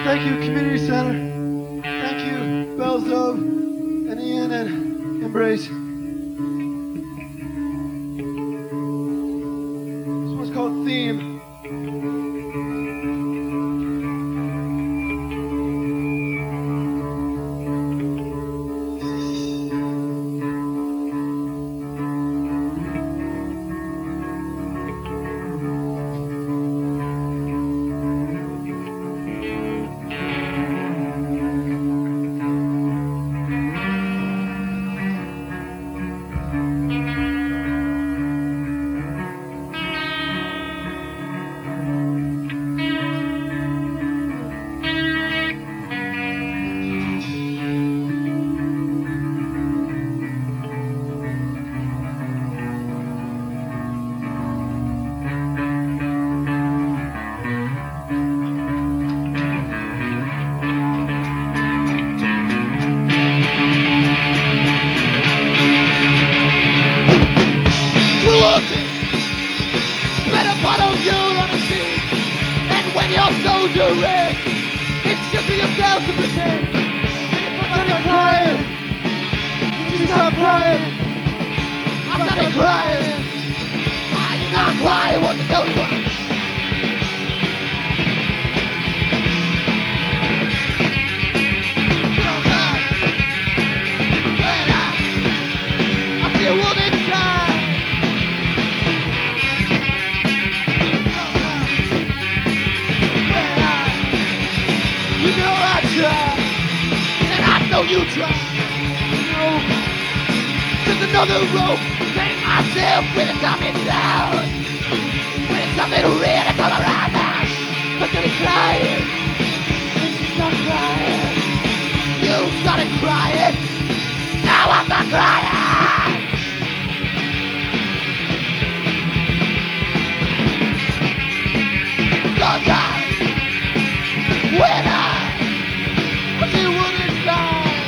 Thank you, Community Center. Thank you, Bells of and Ian and Embrace. This one's called Theme. It's just for yourself to pretend. I'm not crying. You stop crying. I'm not crying. I'm not crying. What the hell is that? I feel one inside. You know I tried, and I know you tried. No, there's another rope. Take myself when it's coming down. When it's something really come around now. But then it's crying, and she's not crying. You started crying. Now I'm not crying. Sometimes when I feel one inside.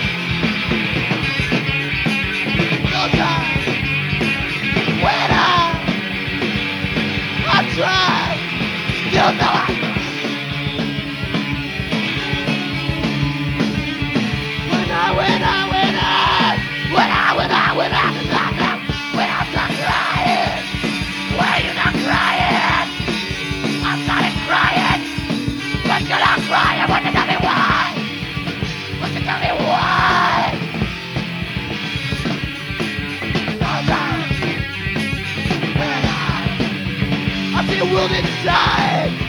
Sometimes when I try, you know I when I'm not crying, when you're not crying, I'm not crying, but you're not crying. Won't you tell me why? Won't you tell me why? Sometimes when I feel wounded inside.